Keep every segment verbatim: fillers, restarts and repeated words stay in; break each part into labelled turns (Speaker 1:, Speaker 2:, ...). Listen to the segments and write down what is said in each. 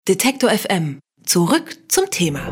Speaker 1: Detektor F M. Zurück zum Thema.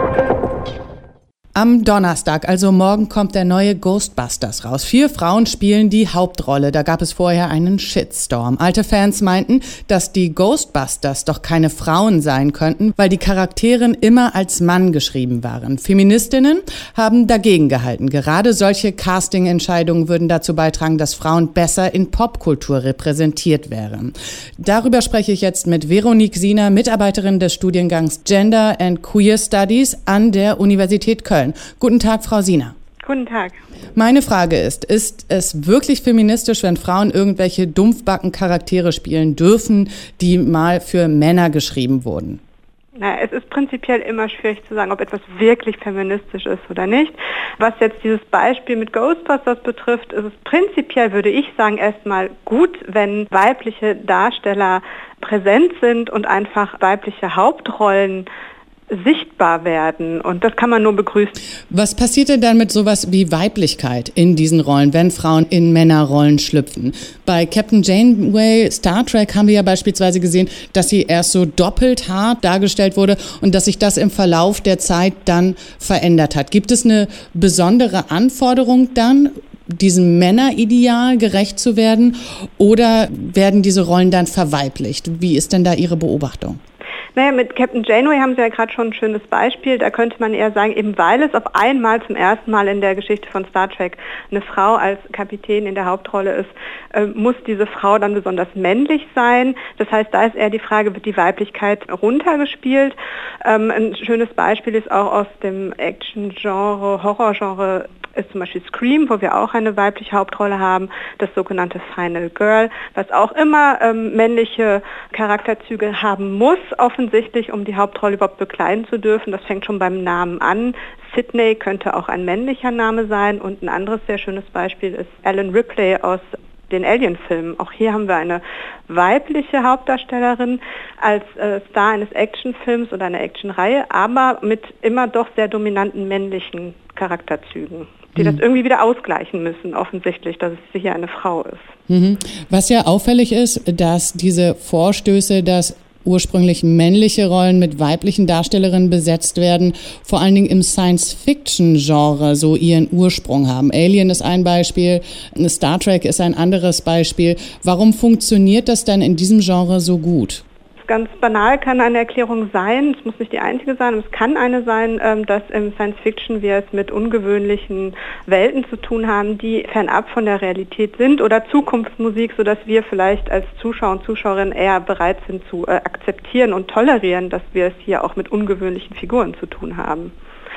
Speaker 2: Am Donnerstag, also morgen, kommt der neue Ghostbusters raus. Vier Frauen spielen die Hauptrolle. Da gab es vorher einen Shitstorm. Alte Fans meinten, dass die Ghostbusters doch keine Frauen sein könnten, weil die Charaktere immer als Mann geschrieben waren. Feministinnen haben dagegen gehalten. Gerade solche Casting-Entscheidungen würden dazu beitragen, dass Frauen besser in Popkultur repräsentiert wären. Darüber spreche ich jetzt mit Veronique Siener, Mitarbeiterin des Studiengangs Gender and Queer Studies an der Universität Köln. Guten Tag, Frau Siener.
Speaker 3: Guten Tag.
Speaker 2: Meine Frage ist, ist es wirklich feministisch, wenn Frauen irgendwelche dumpfbacken Charaktere spielen dürfen, die mal für Männer geschrieben wurden?
Speaker 3: Na, es ist prinzipiell immer schwierig zu sagen, ob etwas wirklich feministisch ist oder nicht. Was jetzt dieses Beispiel mit Ghostbusters betrifft, ist es prinzipiell, würde ich sagen, erstmal gut, wenn weibliche Darsteller präsent sind und einfach weibliche Hauptrollen sichtbar werden, und das kann man nur begrüßen.
Speaker 2: Was passiert denn dann mit sowas wie Weiblichkeit in diesen Rollen, wenn Frauen in Männerrollen schlüpfen? Bei Captain Janeway, Star Trek, haben wir ja beispielsweise gesehen, dass sie erst so doppelt hart dargestellt wurde und dass sich das im Verlauf der Zeit dann verändert hat. Gibt es eine besondere Anforderung dann, diesem Männerideal gerecht zu werden, oder werden diese Rollen dann verweiblicht? Wie ist denn da Ihre Beobachtung?
Speaker 3: Naja, mit Captain Janeway haben Sie ja gerade schon ein schönes Beispiel. Da könnte man eher sagen, eben weil es auf einmal zum ersten Mal in der Geschichte von Star Trek eine Frau als Kapitän in der Hauptrolle ist, äh, muss diese Frau dann besonders männlich sein. Das heißt, da ist eher die Frage, wird die Weiblichkeit runtergespielt? Ähm, ein schönes Beispiel ist auch aus dem Action-Genre, Horror-Genre, ist zum Beispiel Scream, wo wir auch eine weibliche Hauptrolle haben, das sogenannte Final Girl, was auch immer ähm, männliche Charakterzüge haben muss, offensichtlich, um die Hauptrolle überhaupt bekleiden zu dürfen. Das fängt schon beim Namen an. Sydney könnte auch ein männlicher Name sein, und ein anderes sehr schönes Beispiel ist Ellen Ripley aus den Alien-Filmen. Auch hier haben wir eine weibliche Hauptdarstellerin als äh, Star eines Actionfilms oder einer Actionreihe, aber mit immer doch sehr dominanten männlichen Charakterzügen, die mhm. das irgendwie wieder ausgleichen müssen, offensichtlich, dass es hier eine Frau ist.
Speaker 2: Mhm. Was ja auffällig ist, dass diese Vorstöße, dass ursprünglich männliche Rollen mit weiblichen Darstellerinnen besetzt werden, vor allen Dingen im Science-Fiction-Genre so ihren Ursprung haben. Alien ist ein Beispiel, Star Trek ist ein anderes Beispiel. Warum funktioniert das dann in diesem Genre so gut?
Speaker 3: Ganz banal kann eine Erklärung sein, es muss nicht die einzige sein, aber es kann eine sein, dass im Science-Fiction wir es mit ungewöhnlichen Welten zu tun haben, die fernab von der Realität sind, oder Zukunftsmusik, sodass wir vielleicht als Zuschauer und Zuschauerinnen eher bereit sind zu äh, akzeptieren und tolerieren, dass wir es hier auch mit ungewöhnlichen Figuren zu tun haben.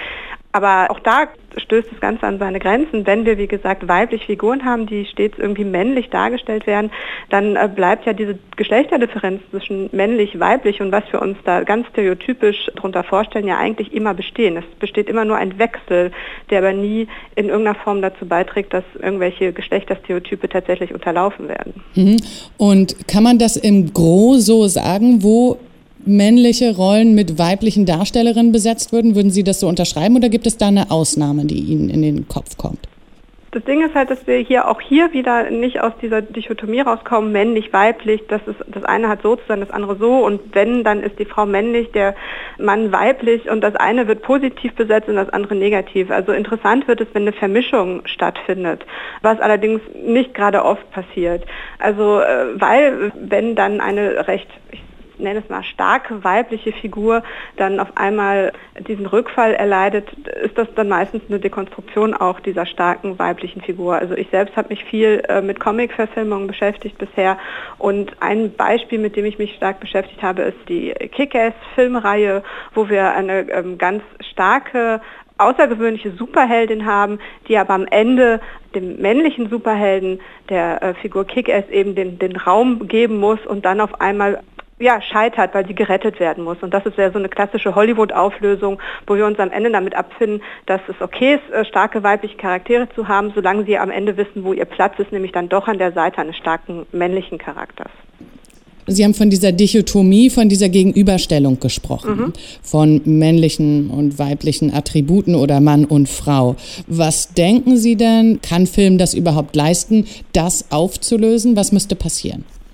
Speaker 3: Aber auch da stößt das Ganze an seine Grenzen. Wenn wir, wie gesagt, weibliche Figuren haben, die stets irgendwie männlich dargestellt werden, dann äh, bleibt ja diese Geschlechterdifferenz zwischen männlich, weiblich und was wir uns da ganz stereotypisch darunter vorstellen, ja eigentlich immer bestehen. Es besteht immer nur ein Wechsel, der aber nie in irgendeiner Form dazu beiträgt, dass irgendwelche Geschlechterstereotype tatsächlich unterlaufen werden.
Speaker 2: Mhm. Und kann man das im Gros so sagen, wo männliche Rollen mit weiblichen Darstellerinnen besetzt würden? Würden Sie das so unterschreiben, oder gibt es da eine Ausnahme, die Ihnen in den Kopf kommt?
Speaker 3: Das Ding ist halt, dass wir hier auch hier wieder nicht aus dieser Dichotomie rauskommen, männlich, weiblich, das ist, das eine hat so zu sein, das andere so, und wenn, dann ist die Frau männlich, der Mann weiblich, und das eine wird positiv besetzt und das andere negativ. Also interessant wird es, wenn eine Vermischung stattfindet, was allerdings nicht gerade oft passiert. Also, weil, wenn dann eine recht, ich nenne es mal starke weibliche Figur dann auf einmal diesen Rückfall erleidet, ist das dann meistens eine Dekonstruktion auch dieser starken weiblichen Figur. Also ich selbst habe mich viel äh, mit Comic-Verfilmungen beschäftigt bisher, und ein Beispiel, mit dem ich mich stark beschäftigt habe, ist die Kick-Ass-Filmreihe, wo wir eine ähm, ganz starke außergewöhnliche Superheldin haben, die aber am Ende dem männlichen Superhelden, der äh, Figur Kick-Ass, eben den, den Raum geben muss und dann auf einmal ja, scheitert, weil sie gerettet werden muss. Und das ist ja so eine klassische Hollywood-Auflösung, wo wir uns am Ende damit abfinden, dass es okay ist, starke weibliche Charaktere zu haben, solange sie am Ende wissen, wo ihr Platz ist, nämlich dann doch an der Seite eines starken männlichen Charakters.
Speaker 2: Sie haben von dieser Dichotomie, von dieser Gegenüberstellung gesprochen, mhm. von männlichen und weiblichen Attributen oder Mann und Frau. Was denken Sie denn, kann Film das überhaupt leisten, das aufzulösen? Was müsste passieren?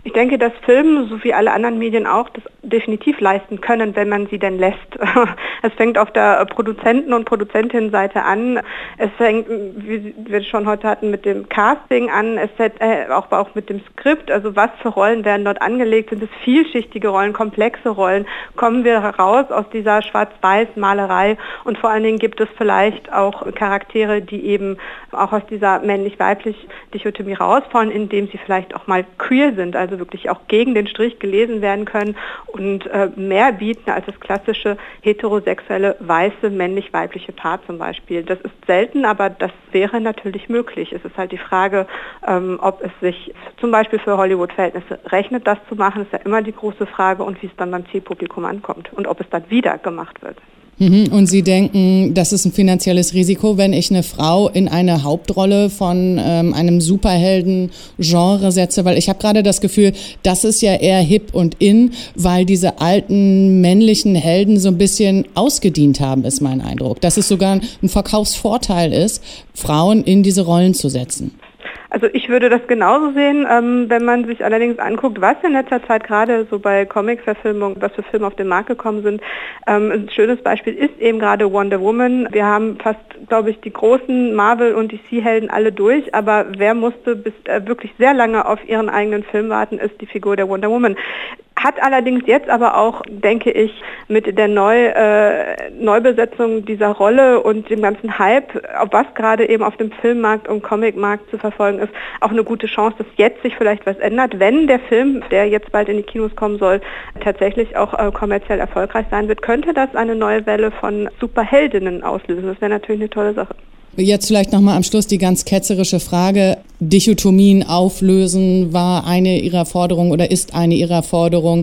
Speaker 3: Ich denke, dass Film, so wie alle anderen Medien auch, das definitiv leisten können, wenn man sie denn lässt. Es fängt auf der Produzenten- und Produzentinnenseite an. Es fängt, wie wir schon heute hatten, mit dem Casting an. Es fängt äh, auch, auch mit dem Skript. Also was für Rollen werden dort angelegt? Sind es vielschichtige Rollen, komplexe Rollen? Kommen wir heraus aus dieser Schwarz-Weiß-Malerei? Und vor allen Dingen gibt es vielleicht auch Charaktere, die eben auch aus dieser männlich-weiblich-Dichotomie rausfallen, indem sie vielleicht auch mal queer sind, also wirklich auch gegen den Strich gelesen werden können und äh, mehr bieten als das klassische heterosexuelle, weiße, männlich-weibliche Paar zum Beispiel. Das ist selten, aber das wäre natürlich möglich. Es ist halt die Frage, ähm, ob es sich zum Beispiel für Hollywood-Verhältnisse rechnet, das zu machen, ist ja immer die große Frage, und wie es dann beim Zielpublikum ankommt und ob es dann wieder gemacht wird.
Speaker 2: Und Sie denken, das ist ein finanzielles Risiko, wenn ich eine Frau in eine Hauptrolle von ähm, einem Superhelden-Genre setze? Weil ich habe gerade das Gefühl, das ist ja eher hip und in, weil diese alten männlichen Helden so ein bisschen ausgedient haben, ist mein Eindruck. Dass es sogar ein Verkaufsvorteil ist, Frauen in diese Rollen zu setzen.
Speaker 3: Also ich würde das genauso sehen, ähm, wenn man sich allerdings anguckt, was in letzter Zeit gerade so bei Comic-Verfilmungen, was für Filme auf den Markt gekommen sind. Ähm, ein schönes Beispiel ist eben gerade Wonder Woman. Wir haben fast, glaube ich, die großen Marvel- und D C-Helden alle durch, aber wer musste bis äh, wirklich sehr lange auf ihren eigenen Film warten, ist die Figur der Wonder Woman. Hat allerdings jetzt aber auch, denke ich, mit der Neu, äh, Neubesetzung dieser Rolle und dem ganzen Hype, auf was gerade eben auf dem Filmmarkt und Comicmarkt zu verfolgen ist, auch eine gute Chance, dass jetzt sich vielleicht was ändert, wenn der Film, der jetzt bald in die Kinos kommen soll, tatsächlich auch äh, kommerziell erfolgreich sein wird, könnte das eine neue Welle von Superheldinnen auslösen. Das wäre natürlich eine tolle Sache.
Speaker 2: Jetzt vielleicht nochmal am Schluss die ganz ketzerische Frage. Dichotomien auflösen war eine Ihrer Forderungen oder ist eine Ihrer Forderungen.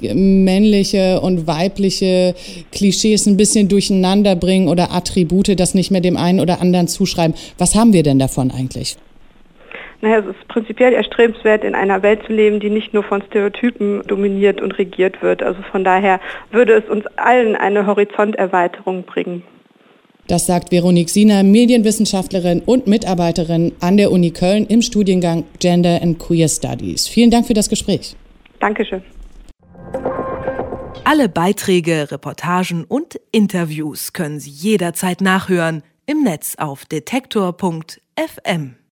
Speaker 2: Männliche und weibliche Klischees ein bisschen durcheinander bringen oder Attribute, das nicht mehr dem einen oder anderen zuschreiben. Was haben wir denn davon eigentlich?
Speaker 3: Naja, es ist prinzipiell erstrebenswert, in einer Welt zu leben, die nicht nur von Stereotypen dominiert und regiert wird. Also von daher würde es uns allen eine Horizonterweiterung bringen.
Speaker 2: Das sagt Veronique Siener, Medienwissenschaftlerin und Mitarbeiterin an der Uni Köln im Studiengang Gender and Queer Studies. Vielen Dank für das Gespräch.
Speaker 3: Dankeschön.
Speaker 1: Alle Beiträge, Reportagen und Interviews können Sie jederzeit nachhören im Netz auf detektor punkt f m.